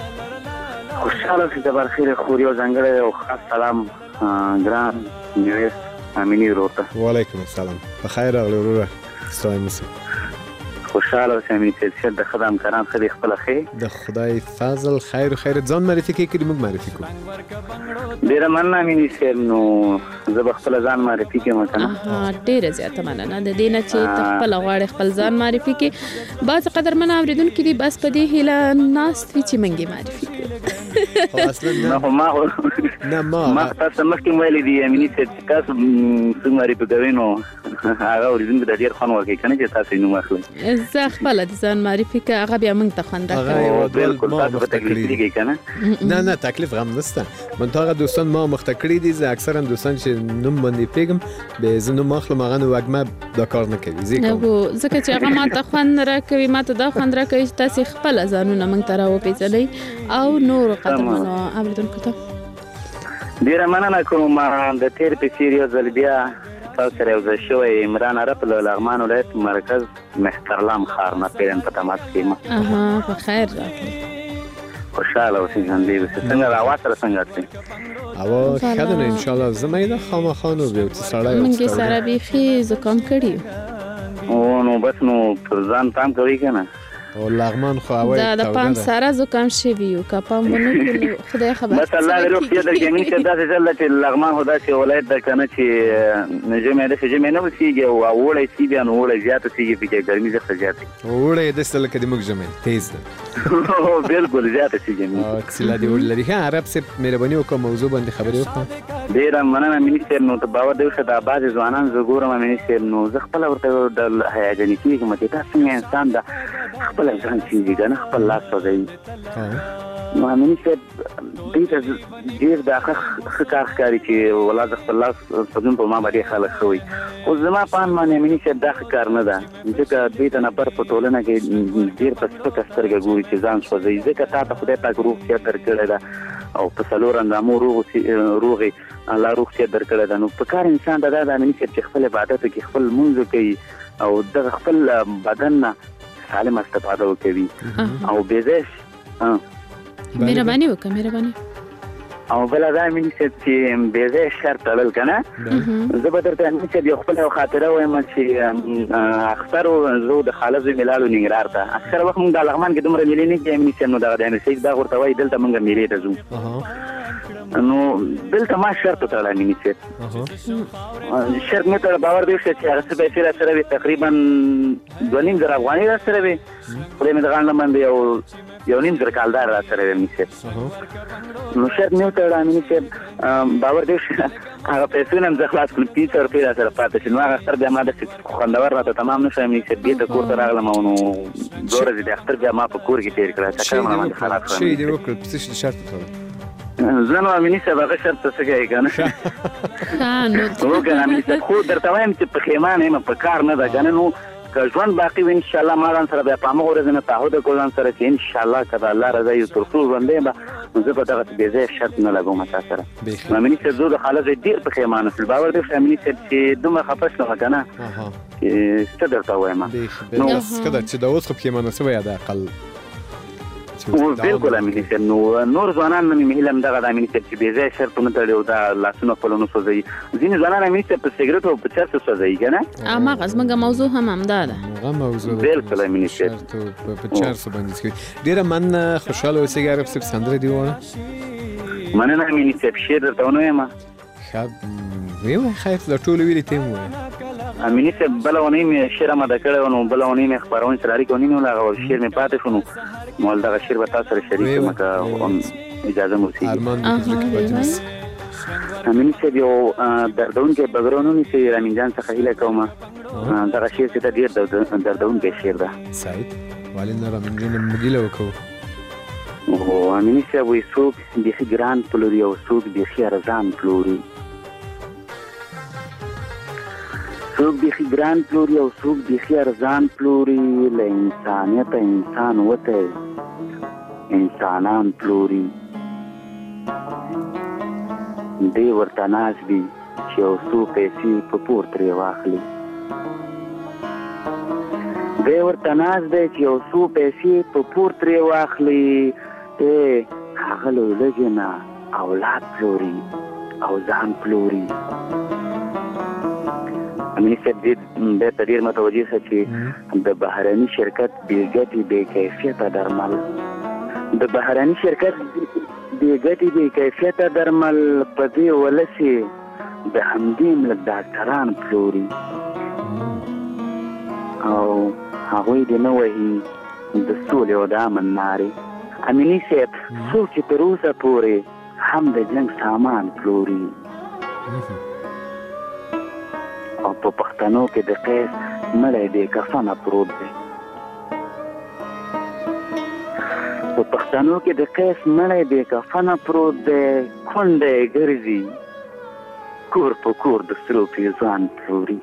خوشاله چې د برخیره خوري او ځنګړی او خاص سلام ګران نیوس امینی وروته. وعلیکم السلام. په خیر راغلی وروره. ستاسو خوشاله اوسئ. چې د خدام کرام خدای خپل خیر د خدای فضل خیر ځان معرفي کړي موږ معرفي کوو. ډیر مننه مینې سر. نو زه به خپل ځان معرفي کوم کنه. ډیر زیاته مننه د دې نه چې خپل غواړي خپل ځان معرفي کړي. باز قدرمن اوریدونکو دي بس په دې هیله ناست وي چې منګي معرفي کړي. اصلا ما تاسو مخکې ویلي دي مینې سر تاسو څنګه معرفي کوئ نو هغه اوریدونکو د ډیر خوان ورکړي کنه چې تاسو نو مخلي زه خپل د ځان معرفي که هغه بیا موږ ته خوند راکوي. بالکل تاسو ته تکلیف کیږي کنه. نه تکلیف غم نشته. من تا دوستان ما مختکړی دي. زه اکثرا دوستان چې نوم باندې پیګم به زه نو مخلم هغه نو وګمه دا کار نه کوي. ځکه چې هغه ما ته خوند راکوي ما ته دا خوند راکوي چې تاسو خپل ځانونه موږ ته راوپېژنئ او نور قدرمنو اوریدونکو ته ډیره مننه کوم. د تیر په سیریو ځل بیا تاسو سره یو ځای شوی عمران عرب له لغمان ولایت مرکز مهترلام ښار نه پیرن په تماس کې ما. په خیر راغلی. خوشاله اوسئ. ژوندي اوسئ. څنګه راوات سره څنګه اوسئ؟ او خدای ان شاء الله زمایده خامخانو به سړی موږ سره بیخي زکام کړی او نو بس نو پر ځان پام کوي کنه. او لغمان خو هوای دا د پام سره زکام شي ویو کا پام ونه کړو خدای خبر. بس الله دې روغتیا درکړي. مې چې داسې ځل چې لغمان هدا چې ولایت د کنه چې نجمه د شجمه نه وسیږي او وړي سی بیا نو وړي زیات سیږي په ګرمي ځخه زیات وړي د سل کې د موږ جمع تیز ده. بالکل زیات سیږي. او څلا دی ولري ها عرب سه مهرباني وکړه موضوع باندې خبرې وکړه. ډیر مننه منیستر. نو ته باور دی چې د باز ځوانان زګورم منیستر نو زه خپل ورته د هیجاني کیږي مته تاسو انسان د خپل ځان چیږي کنه خپل لاس وځي. نو منیستر دې ته ډیر د کار ښکاري چې ولا خپل لاس په په ما باندې خلک خوي او زما پان باندې منیستر دا کار نه ده. ځکه دې ته نه پر پټولنه کې ډیر په سپکه سترګه ګوري چې ځان سوځي. ځکه تاسو خدای پاک روغتیا درکړې ده او په څلور اندامو روغي الله روغتیا درکړې ده. نو په کار انسان دا منیستر چې خپل عبادت کې خپل منځ کوي او د خپل بدن نه سالم استفاده وکوي او بيزش مهرباني وکړه مهرباني او بل دا مې چې بيزه شرط تړل کنه. زه به درته چې یو خپل خاطره وایم چې اختر زو د خالص ملالو نګرار ته اکثر وخت موږ د لغمان کې دومره ملي نه کېم چې نو دا د سید دا ورته وای دلته موږ ملي ته ځو. نو دلته ما شرط تړل مې چې شرط مې تر باور دی چې هغه څه به سره تقریبا 2.5 افغاني سره وي پرې مې ځان باندې یو نیم درکالدار را سره مې چې نو شرط مې تړل مې چې باور دی چې هغه پیسې نن ځ خلاص کړم 30 روپۍ سره پاتې شنو هغه سره بیا ما د خوندور راته تمام نشم مې چې دې د کور ته راغلم نو زوره دې اختر بیا ما په کور کې تیر کړه چې ما خراب کړم. شي دې وکړ څه شرط تړل زنه مې څه هغه شرط څه کوي کنه. نو کنه مې خو درته وایم چې په خیمانه ما په کار نه ده کنه. نو که ژوند باقي و ان شاء الله ما ځان سره بیا په موږ ورځنه تعهد کوم سره چې ان شاء الله کله الله رضا یو تر څو باندې به زه په دغه بيزه شرط نه لګوم تاسو سره. مې چې زه د خالص ډیر په خیمانه فل باور دې فاميلي چې دومره خپش نه کنه چې درته وایم نو کله چې دا اوس خو خیمانه سوی دا اقل بالکل امینه چې نور ځوانان مې مهلم دغه د امینه چې بيزه شرطونه تړي دا لاسونه خپلونو سوځي. ځینې ځوانان امینه چې په سیګریټ او په چرس سوځي کنه. اما غزمګه موضوع هم همداده. موضوع بالکل امینه چې په چرس باندې ډیره من خوشاله اوسې ګرب سب سندره دی وره مننه امینه چې شیر درته ونه ما خب ویو خیر د ټولو ویلې تیم وره امینی سے بلونی می شعر ما د کړو نو بلونی می خبرونه سره اړیکه ونیو لا شعر می پاتې شونو مول دا شعر به تاسو سره شریک مکه اجازه مو سي امینی سے یو دردون کې بغرونو نشي رامین جان څخه هیله کوم دا شعر چې ډیر دردون کې شعر ده سعید ولین رامین جان مګیله وکړو او امینی سے وې څوک د ګران پلوري او څوک د ارزان پلوري څوک د ګران پلوري او څوک د ارزان پلوري له انسانیت انسان وته انسانان پلوري دی ورته ناز دي چې او څو پیسې په پور ترې واخلي دی ورته ناز دی چې او څو پیسې په پور ترې واخلي هغه لږه نه اولاد پلوري او ځان پلوري امینی صاحب دې ته ډېر متوجه شه چې د بهرني شرکت بې ګټې بې کیفیته درمل د بهرني شرکت بې ګټې بې کیفیته درمل په دې ولسې د همدې ملک ډاکټران پلوري او هغوی دې نه وهي د سولې او د امن نارې امینی صاحب څوک چې تر اوسه پورې هم د جنګ سامان پلوري او په پښتنو کې د قیس مړی بې کفنه پروت دی په پښتنو کې د قیس مړی بې کفنه پروت دی کونډی ګرځي کور په کور د سرو پیزوان پلوري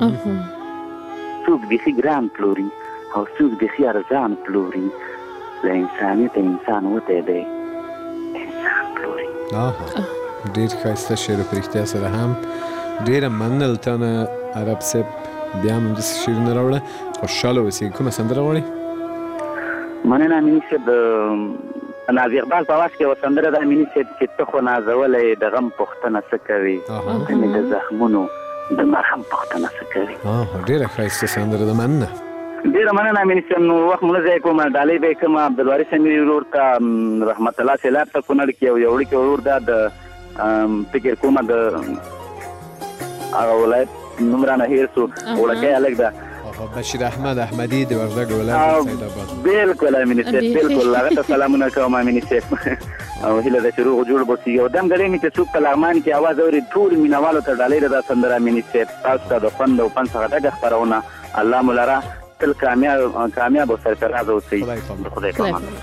څوک بیخي ګران پلوري او څوک بیخي ارزان پلوري له انسانیت انسان وته دی انسان پلوري ډېر ښایسته شعر په رښتیا سره هم ډېره مننه له تا نه عرب صاحب بیا هم همداسې شعرونه راوړه خوشحاله اوسې کومه سندره غواړې مننه امیني صاحب نازي اقبال په اواز کې یوه سندره ده امیني صاحب چې ته خو نازولی د غم پوښتنه څه کوي ته مې د زخمونو د مرهم پوښتنه څه کوي ډېره ښایسته سندره ده مننه ډېره مننه امیني صاحب نو وخت مو نه ضایع کوم ډالۍ به یې کوم عبدالوارث امیر ورور ته رحمت الله سیلاب ته کونړ کې یو وړوکی ورور ده د فکر کومه د هغه ولایت نوم رانه هېر شو وړوکی هلک ده بشیر احمد احمدی د وردګ ولایت سید آباد بالکل امیني صاحب بالکل هغه ته سلامونه کوم امیني صاحب او هیله ده چې روغ جوړ به اوسي یو دم ګډې مې چې څوک په لغمان کې اواز اوري ټول مینوالو ته ډالۍ ده دا سندره امیني صاحب تاسو ته د خوند او پند څخه ډکه خپرونه الله مو لره تل کامیاب او سرفراز اوسئ د خدای په امان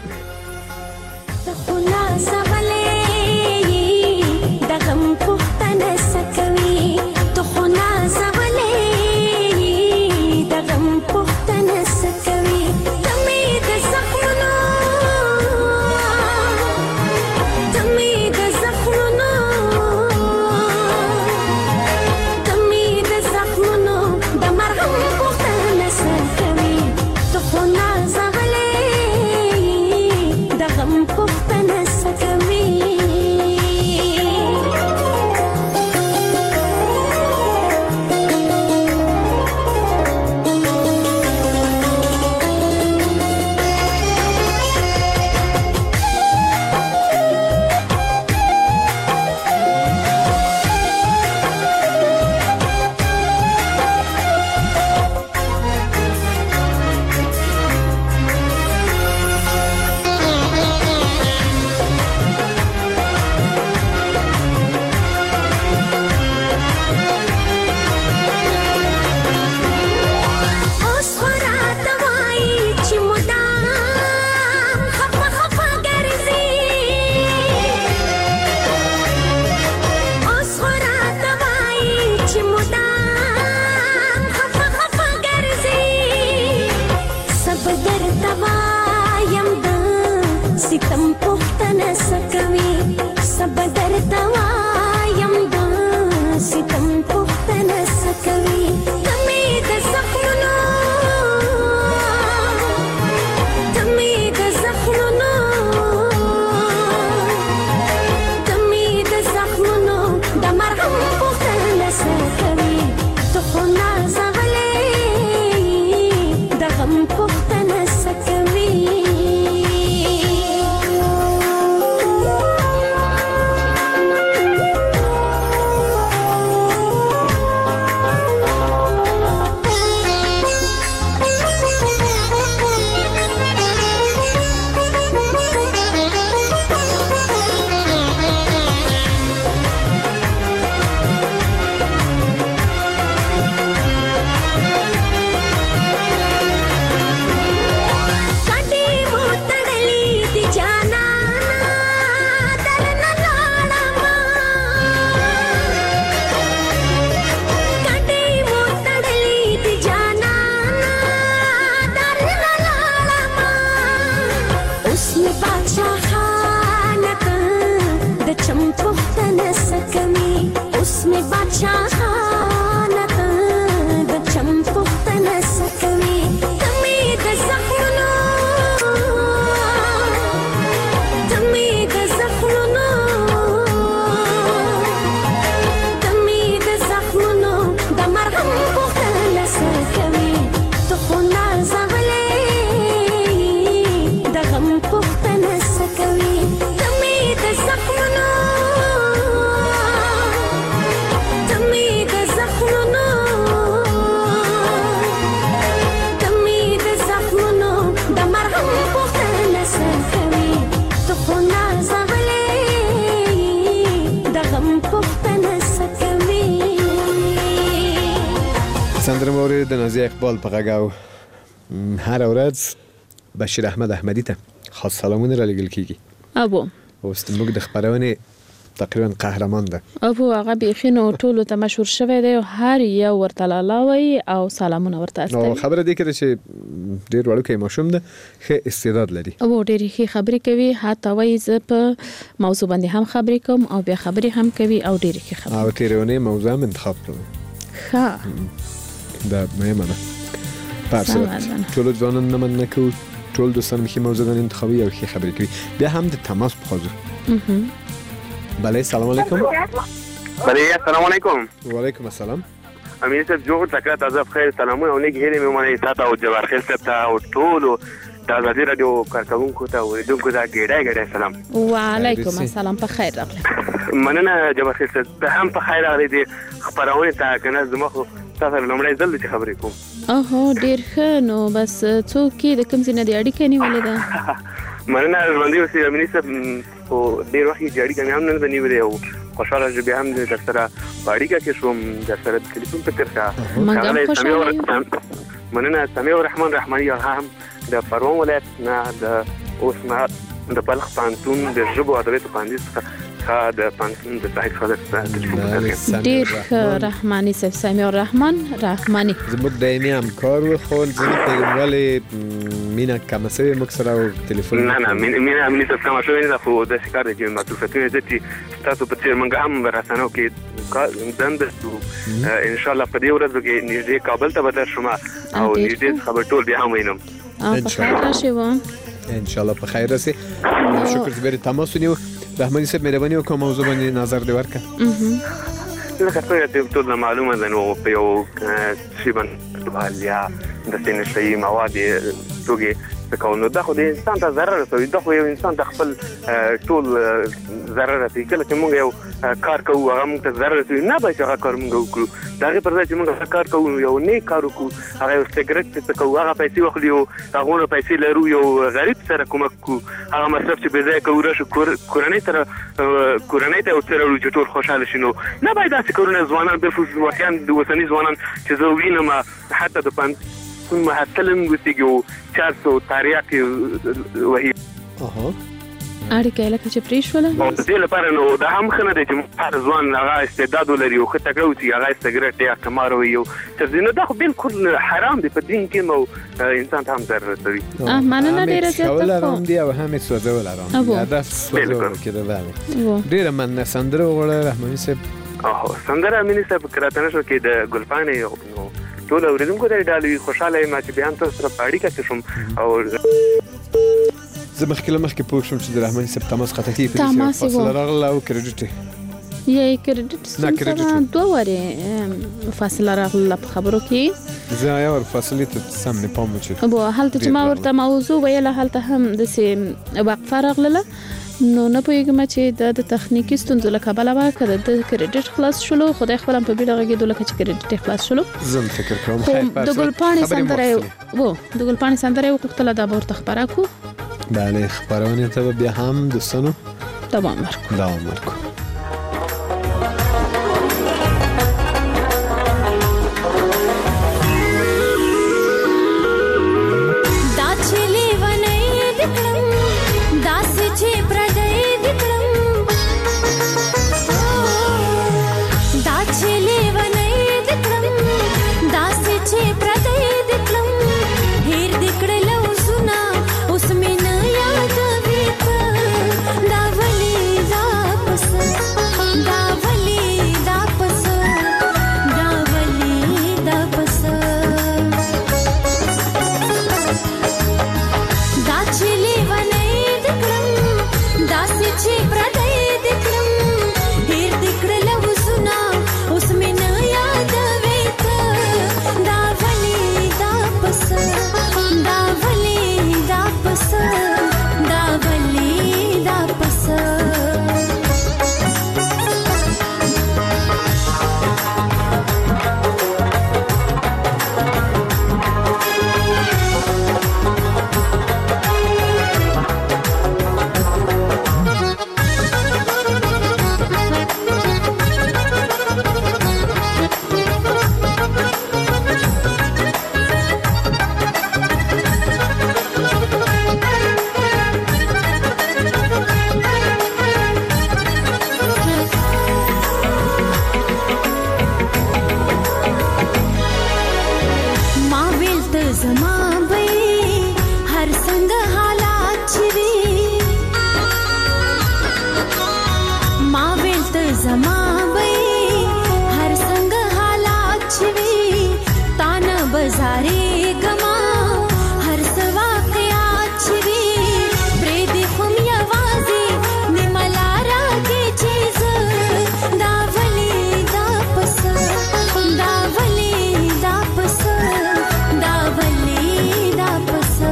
Come سندره مورد د نازیه اقبال په غږ او هر ورځ بشیر احمد احمدی ته خاص سلامونه را لېږل کیږي. ابو اوس موږ د خبرونه تقریبا قهرمان ده. ابو هغه بیخي نو ټولو ته مشهور شوی دی او هر یو ورته لالاوي او سلامونه ورته استوي. نو خبره دی کړه چې ډیر وړوکی ماشوم ده، ښه استعداد لري. او ډیر ښه خبرې کوي، حتی وایي زه په موضوع باندې هم خبرې کوم او بیا خبرې هم کوي او ډیر ښه خبرې. او تیرونه موضوع هم انتخاب کړو. ښه دا مهمه ده. پارسه ټول ځوانان نه من نکو، ټول دوستان مخې موضوع انتخابي او ښه خبرې کوي. بیا هم د تماس په خاطر. بله سلام علیکم. بله السلام علیکم. و علیکم السلام. امیر صاحب جوړ تکرات عذاب خیر سلامونه او نیک هیله مې مونږه تاسو او جوار خیر صاحب ته او ټول د ازادي رادیو کارکونکو ته ورېدونکو ته ګډه سلام. وعلیکم السلام، په خیر راغلی. مننه جوار خیر صاحب، ته هم په خیر راغلی دي. خبرونه ته کنه زما خو تاسو لمړی ځل چې خبرې کوم. اوه ډیر ښه. نو بس څوک د کوم ځای نه دی اړیکه نیولې ده؟ مننه ژوندۍ اوسئ امیر صاحب. او ډیر وخت یې اړیکه مې هم نه نیولې او خوشاله ژبه هم در سره اړیکه کې شوم، در سره ټلیفون په ترخه. مننه سمیع الرحمن رحماني هم د پروان ولایت نه د اوسما د بلخ پانتون د ژبو ادبیاتو پاندې څخه د پانتون د صاحب فضل ډیر رحماني صاحب سمیع الرحمن رحماني زموږ دایمي همکار و. خو ځینې پیغاموالې مینا کمسوي موږ سره او ټلیفون نه مینا امني څه سم شوی نه، خو د شکار د معطوفتونه دي چې تاسو په تیر منګه هم رسنو کې دند ان شاء الله په دې ورځ کې نږدې کابل ته بدل شوم او نږدې خبر ټول بیا هم وینم. ان شاء الله ان شاء الله په خیر راسي. شکر زبر تماس ونیو. رحماني صاحب مهرباني وکړه موضوع باندې نظر دی ورکړه. لکه څنګه ټول معلومه ده نو په یو شی باندې حالیا د سینې شي مواد توګه تکونو دا خو د انسان ته ضرر رسوي. دا خو یو انسان د خپل ټول ضرر رسوي. کله چې موږ یو کار کوو هغه موږ ته ضرر رسوي، نه به چې هغه کار موږ وکړو. دا غي پر ځای چې موږ کار کوو یو نیک کار وکړو، هغه یو سیګریټ چې کوو هغه پیسې واخلو، هغه پیسې لرو یو غریب سره کومک کو، هغه مصرف چې به ځای کوو راشو کورنۍ ته او چې ټول خوشاله شینو. نه باید داسې کورونه ځوانان به فوسواتیان د وسنی ځوانان چې زه وینم حتی د پان محتلم وسیګو 400 تاریخ وهي اړیکه لکه چې پریښوله او دې لپاره نو دا هم خنه دي چې هر ځوان هغه استعداد لري او خته کوي هغه سیګریټ یا کمار وي او ترځینه دا خو بالکل حرام دی په دین کې نو انسان ته هم ضرر رسوي. مننه ډیره زیاته کوم دی او هم سوځول آرام دا سوځول کېده دا ډیره من سندره وغوړه رحماني صاحب. سندره امینی صاحب کراتنه شو کې د ګلپانې نو ټول اوریدونکو ته ډالوي خوشاله ما چې بیان تاسو سره پاړی کې شوم او زه مخکې پوه شوم چې د رحماني صاحب تماس خطا کیږي فاصله راغله او کریډټ یې کریډټ دوه واره فاصله راغله په خبرو کې زه یا ور فاصله ته سم نه پام وچ ابو حالت چې ما ورته موضوع ویله حالت هم د سیم وقفه راغله نو نه پوهیږم چې د تخنیکی ستونزو له کبله واکه د کریډټ خلاص شلو خدای خپل په بیړه کې دوله چې کریډټ خلاص شلو. زم فکر کوم خیر د ګلپانې سندره وکړه دا ورته خبره کو. بله خبرونه ته بیا هم دوستانو دوام ورکو. उसमें नया कविता दावली जा पसंद ډارې ګما هر څه واقعات چې وي پرېږدي خو م یوازې نیمه لاره کې چې زه دا ولې دا پسه دا ولې دا پسه دا ولې دا پسه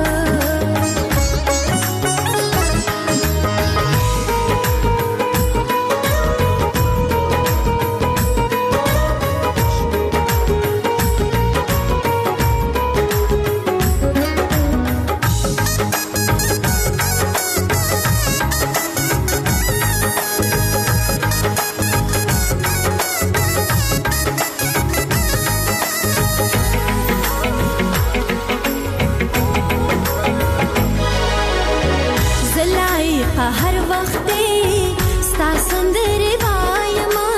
هر وخت ستا سندرې وایما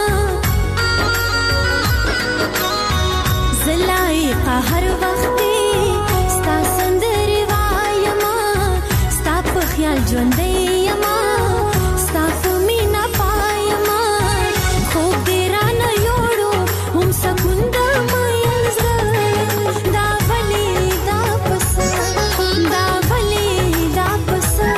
زه لایقه هر وخت ستا سندرې وایما ستا په خیال ژوندی یما ستا په مینه پایما خوب دې رانه یوړو هم سکون د میین زړه دا ولې دا پسه دا ولې دا پسه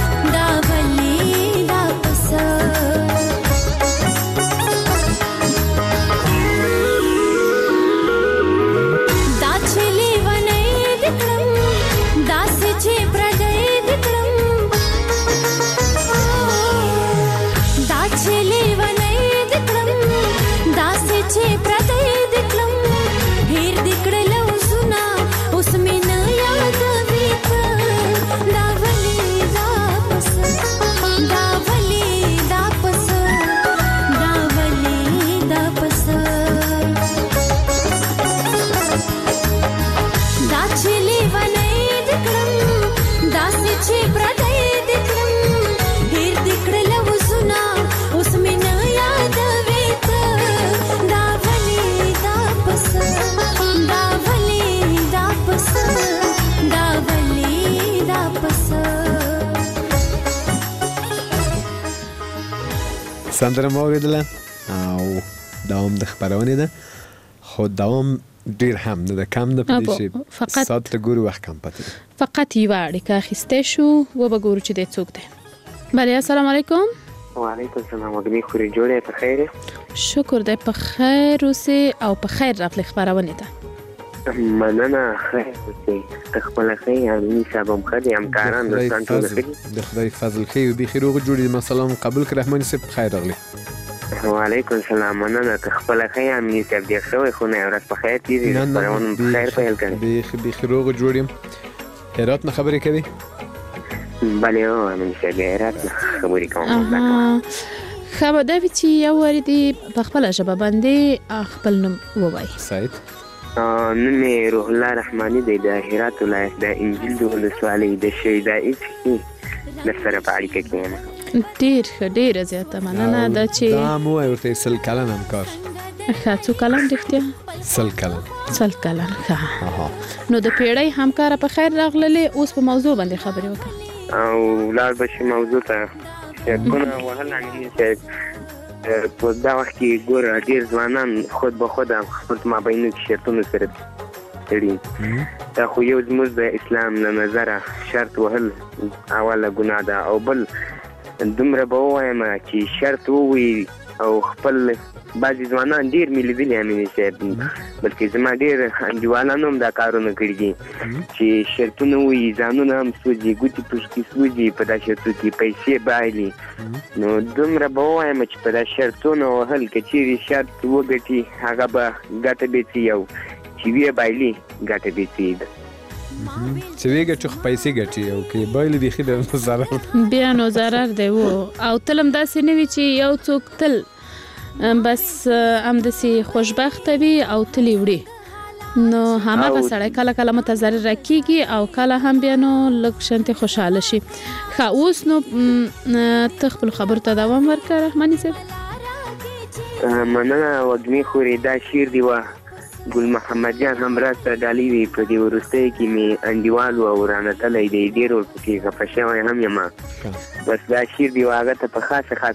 سندره مو اوریدله او دوام د خبرونه ده خو دوام ډیر هم نه ده کم نه پدې شي سات ته ګورو وخت کم پاتې فقط یو اړیکه اخیسته شو و به ګورو چې د څوک ده بله السلام علیکم وعلیکم السلام وګړي خوري جوړه په خیر شکر ده په خیر اوسه او په خیر راغلی خبرونه ده مننه خیر اوسه خپل خیر امي صاحب خدي همکاران دوستان ټول خیر د خدای فضل خیر به خیر او جوړي مثلا قبول کړه رحمان صاحب خیر راغلی وعلیکم السلام مننه خپل خیر امي صاحب دې خو خو نه ورځ په خیر تیری خبرونه په خیر پیل کړي به خیر او جوړي هرات نه خبرې کوي بله او امي صاحب هرات خبرې کوم خبر دا چې یو وریدي په خپل ژبه باندې خپل نوم ووایي سعید نن روح الله رحماني د هرات ولایت د انجیل د ولسوالۍ د شهیدای چې د سره په اړیکه کې یم ډېر زیاته مننه دا چې دا مو ورته سل کلن همکار څو کلن رښتیا سل کلن نو د پیړۍ همکار په خیر راغللې اوس په موضوع باندې خبرې وکړه او لار بشي موضوع ته کونه وهل انګلیسي په دا وخت کې ګور ډیر ځوانان خود به خود خپل مابین کې شرطونه سره تړي دا خو یو زموږ د اسلام له نظره شرط وهل اوله ګناه ده او بل دومره به ووایم چې شرط ووي او خپل بعضې ځوانان ډېر مې لیدلي امیني صاحب بلکې زما ډېر انډیوالانو هم دا کارونه کړي دي چې شرطونه ووایي ځانونه هم سوځي ګوتې پوښکې سوځي په دا شرطو کې پیسې بایلي نو دومره به ووایم چې په دا شرطونه وهل که چیرې شرط وګټي هغه به ګټه بیڅي او چې ویې بایلي ګټه بیڅي ده چې وی ګټو پیسې ګټي او کې بایلي بیخي د ضرر بیا نو ضرر دی او تلم داسې نه وي چې یو څوک تل بس همداسې خوشبخته وي او تلې وړي نو هماغه سړی کله کله متضرر کېږي او کله هم بیا نو لږ شانتې خوشحاله شي ښه اوس نو ته خپلو خبرو ته دوام ورکړه رحماني صاحب مننه وږمې خورې دا شعر دی وه ګل محمد جان هم راسته ډالۍ وي په دې وروستیو کې مې انډیوال و او رانتلی دی ډېر ورپسې خفه شوی هم یم بس دا شعر دی هغه ته په خاصه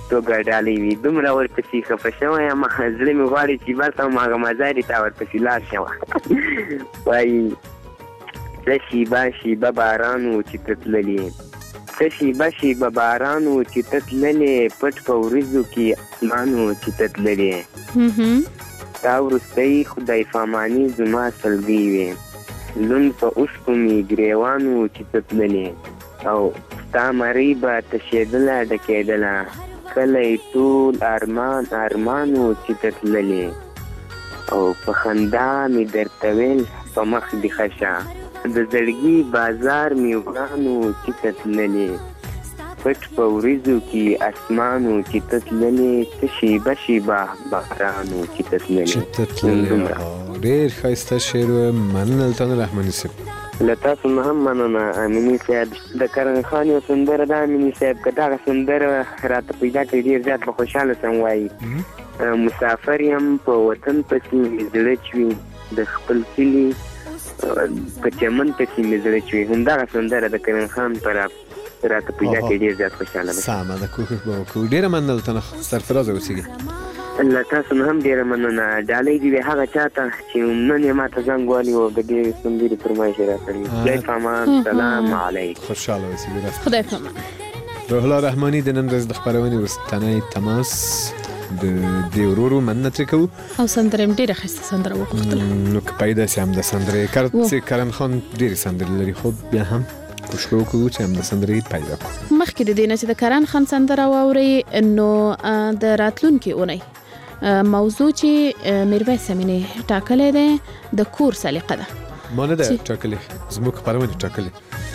توګه ډالۍ وي دومره ورپسې خفه شوی یم زړه مې غواړي چې بس هم هغه مزارې ته ورپسې لاړ شم وایي څه شیبه شیبه باران و چې ته تللې څه شیبه شیبه باران و چې ته تللې پټ په وریځو کې اسمان و چې ته تللې تا وروستی خدای پاماني زما سلګۍ وې لوند په اوښکو مې ګریوان و چې ته تللې او ستا مرۍ به تشېدله ډکېدله کله یې ټول ارمان ارمان و چې ته تللې او په خندا مې درته ویل په مخ دې ښه شه د زړګي بازار مې وران و چې ته تللې پټ په وریځو کې اسمان و چې ته تللې څه شیبه شیبه باران و چې ته تللې ډېر ښایسته شعر و مننه له تا نه رحماني صاحب له تاسو نه هم مننه امیني صاحب د کرن خان یو سندره ده امیني صاحب که دغه سندره راته پیدا کړي ډېر زیات به خوشحاله سم وایي مسافر یم په وطن پسې مې زړه چوي د خپل کلي په چمن پسې مې زړه چوي همدغه سندره د کرن خان په راته پیدا کړي ډېر زیات خوشحاله به سمه ده کوښښ به وکړو ډېره مننه له تا نه سرفرازه اوسېږي له تاسو نه هم ډېره مننه ډالۍ دې وي هغه چا ته چې نن یې ما ته زنګ والي و د دې سندرې فرمایش یې راکړی خدای په امان سلام علیکم خوشحاله اوسېږي خدای په امان روح الله رحماني د نن ورځ د خپرونې وروستنی تماس د دې ورورو مننه ترې کوو او سندره یې ډېره ښایسته سندره وغوښتله نو که پیدا سي همدا سندرې کرن خان ډېرې سندرې لري خو بیا هم کوشش وکړو چې همدا سندرې پیدا کړو مخکې د دې نه چې د کرن خان سندره واورئ نو د راتلونکې اونۍ موضوع چې میرویس امینی ټاکلې ده د کور سلیقه ده ما نه ده ټاکلې زموږ خبرونه ټاکلې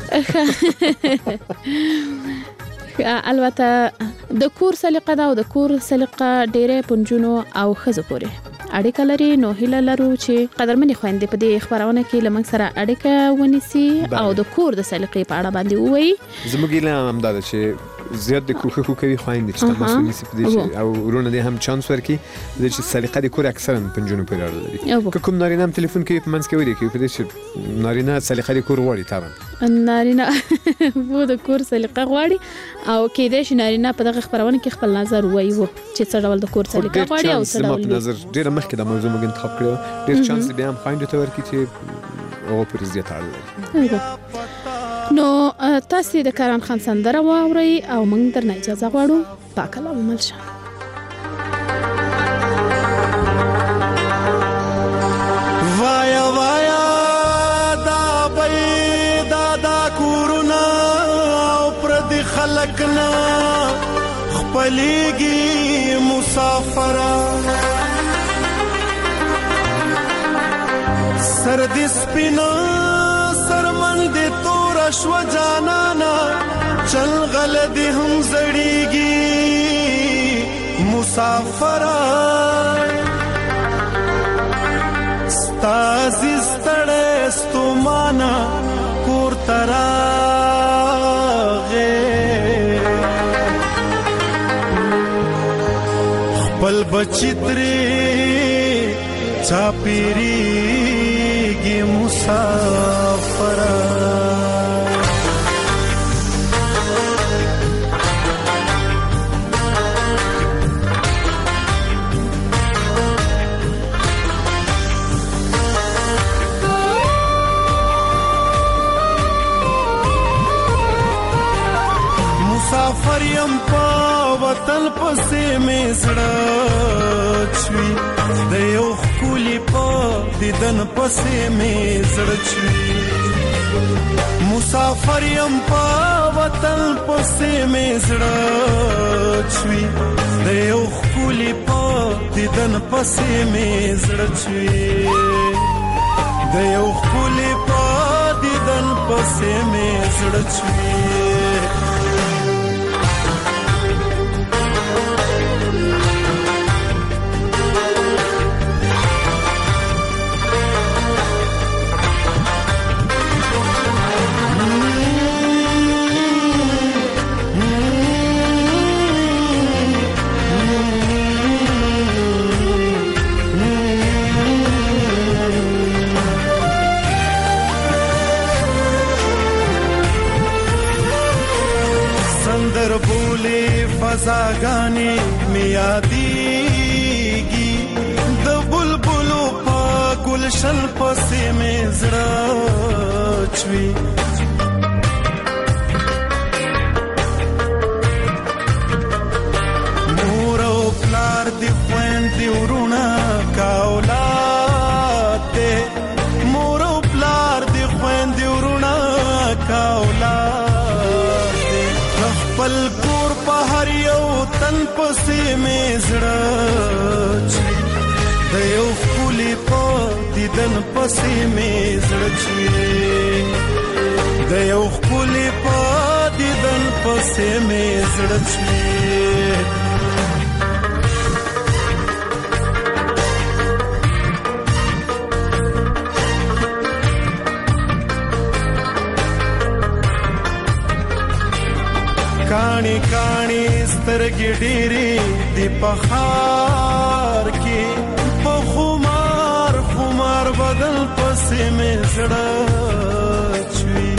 البته د کور سلیقه ده او د کور سلیقه ډېرې پنځونو او ښځو پورې اړیکه لري نو هیله لرو چې قدرمنې خویندې په دې خبرونه کې له موږ سره اړیکه ونیسي او د کور د سلیقې په اړه باندې ووایي زموږ هیله همدا ده چې زیات د کوښښ وکوي خویندې چې تماس ونیسي په دې او ورونه دې هم چانس ورکړي د چې سلیقه د کور اکثرا پنځونو پورې اړه لري که کوم نارینه هم تلیفون کوي په منځ کې ولیکي په دې چې نارینه سلیقه د کور غواړي طبعا نارینه وو د کور سلیقه غواړي او کېدای شي نارینه په دغه خبرونه کې خپل نظر وایي وو چې څه ډول د کور سلیقه غواړي او څه ډول نظر ډېر مخکې د موضوع موږ انتخاب کړو ډېر چانس بیا هم خویندو ته ورکړي چې هغه پرې زیات اړه لري نو تاسو د کرن خان سندره واورئ او موږ درنه اجازه غواړو پاکه عمل شه وایا وایا دا بيدا دا کورونا او پر دي خلقنا خپلېږي مسافر سر دې سپینا سرمن دې تور شو جانانا چل غل دې هم زړیږي مسافر ستاسي ستړې ستومانا کور تراغه خپل بچی ترې چاپیریږي مسافر مسافر یم په وطن پسې مې زړه چوي د یو ښکلي په دیدن پسې مې زړه چوي مسافر یم په وطن پسې مې زړه چوي د یو ښکلي په دیدن پسې مې زړه چوي د یو ښکلي په دیدن پسې مې زړه چوي زمانه می یادېږي د بلبلو په ګلشن پسې مې زړه چوي مور او پلار دې خویندې ورونه کا اولاد دې مور او پلار دې خویندې ورونه کا اولاد دې خپل کور په هر یو تن پسې مې زړه چوي د یو ښکلي په دیدن پسې مې زړه چوي د یو ښکلي په دیدن پسې مې زړه چوي کاڼي کاڼي سترګې ډېرې د پخار کې په خمار خمار بدن پسې مې زړه چوي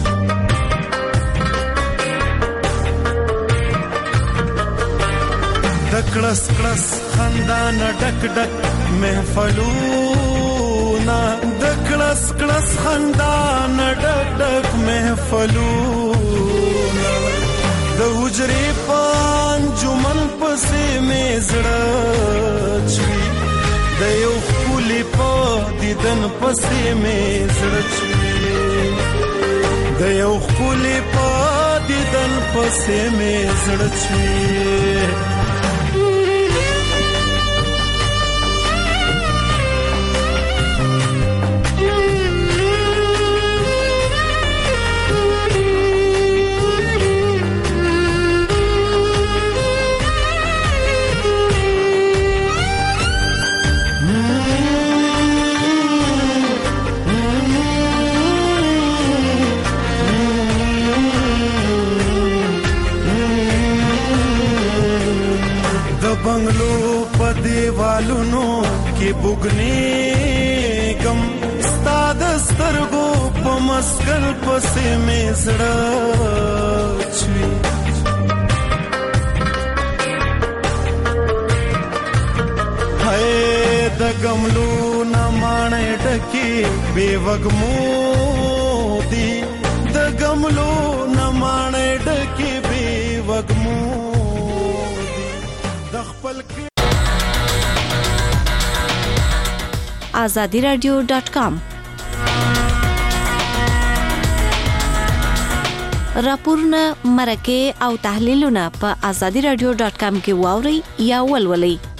د کړس کړس خندا نه ډک ډک محفلونه د کړس کړس خندا نه ډک ډک محفلونه د حجرې په انجمن پسې مې زړه چوي د یو ښکلي په دیدن پسې مې زړه چوي د یو ښکلي په دیدن پسې مې زړه چوي بنگلو په دیوالونو کې بوګنېږم ستا د سترګو په مسکل پسې مې زړه چوي هی د ګملو نه ماڼۍ ډکې بې وږمو دي د ګملو نه ماڼۍ ډکې بې وږمو azadiradio.com راپورونه مرکه او تحلیلونه په azadiradio.com کې واوري یا ولولئ